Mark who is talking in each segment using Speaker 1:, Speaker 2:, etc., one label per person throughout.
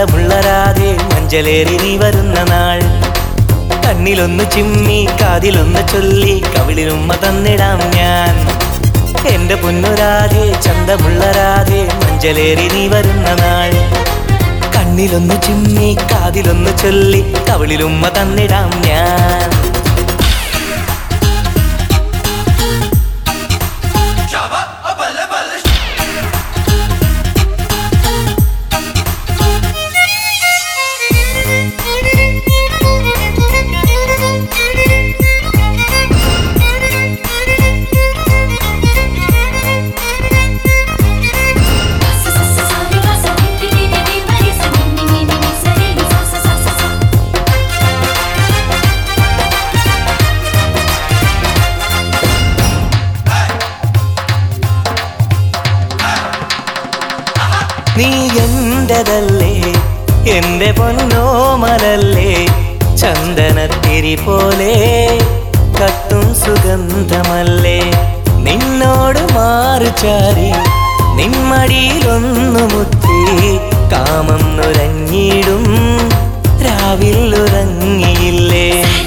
Speaker 1: ചന്തമുള്ള രാധേ മഞ്ചലേറി നീ വരുന്ന നാൾ കണ്ണിലൊന്നു ചിമ്മി കാതിലൊന്നു ചൊല്ലി കവിളിലുമ്മ തന്നിടാം ഞാൻ എന്റെ പൊന്നുരാധേ ചന്തമുള്ള രാധേ മഞ്ചലേറി നീ വരുന്ന നാൾ കണ്ണിലൊന്നു ചിമ്മി കാതിലൊന്നു ചൊല്ലി കവിളിലുമ്മ തന്നിടാം ഞാൻ നീ എന്റതല്ലേ എന്റെ പൊന്നോമലല്ലേ ചന്ദനത്തിരി പോലെ കത്തും സുഗന്ധമല്ലേ നിന്നോട് മാറുചാരി നിമ്മടിയിലൊന്നു മുത്തി കാമം നുരഞ്ഞിടും രാവിൽ ഉറങ്ങിയില്ലേ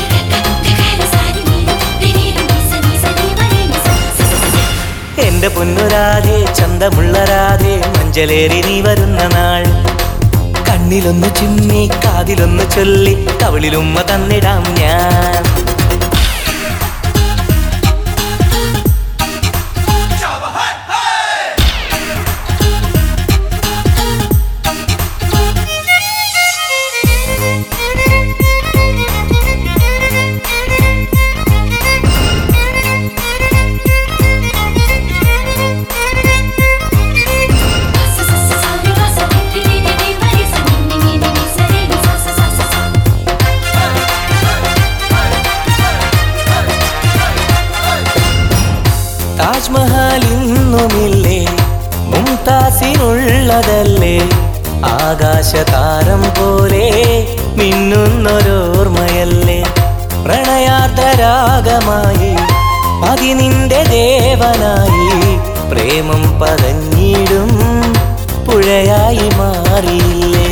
Speaker 1: എന്റെ പൊന്നുരാധേ ചന്തമുള്ള രാധേ മഞ്ചലേറി നീ വരുന്ന നാൾ കണ്ണിലൊന്നു ചിമ്മി കാതിലൊന്നു ചൊല്ലി കവിളിലുമ്മ തന്നിടാം ഞാൻ താജ്മഹൽ ഇന്നുമില്ലേ മുംതാസിനുള്ളതല്ലേ ആകാശതാരം പോലെ മിന്നുന്നൊരോർമ്മയല്ലേ പ്രണയാർദ്ധരാഗമായി അതിനിന്റെ ദേവനായി പ്രേമം പതഞ്ഞിടും പുഴയായി മാറിയില്ലേ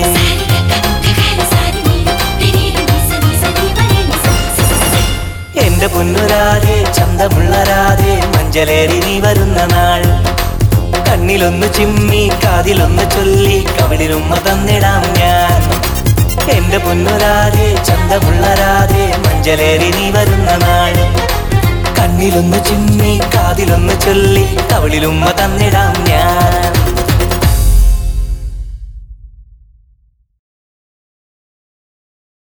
Speaker 1: എന്റെ പൊന്നുരാധേ ചന്തമുള്ള രാധേ മഞ്ചലേറി നീ വരുന്ന നാൾ കണ്ണിലൊന്നു ചിമ്മി കാതിലൊന്നു ചൊല്ലി കവിളിലുമ്മ തന്നിടാം ഞാൻ എന്റെ പൊന്നുരാധേ ചന്തമുള്ള രാധേ മഞ്ചലേറി നീ വരുന്ന നാൾ കണ്ണിലൊന്നു ചിമ്മി കാതിലൊന്നു ചൊല്ലി കവിളിലുമ്മ തന്നിടാം ഞാൻ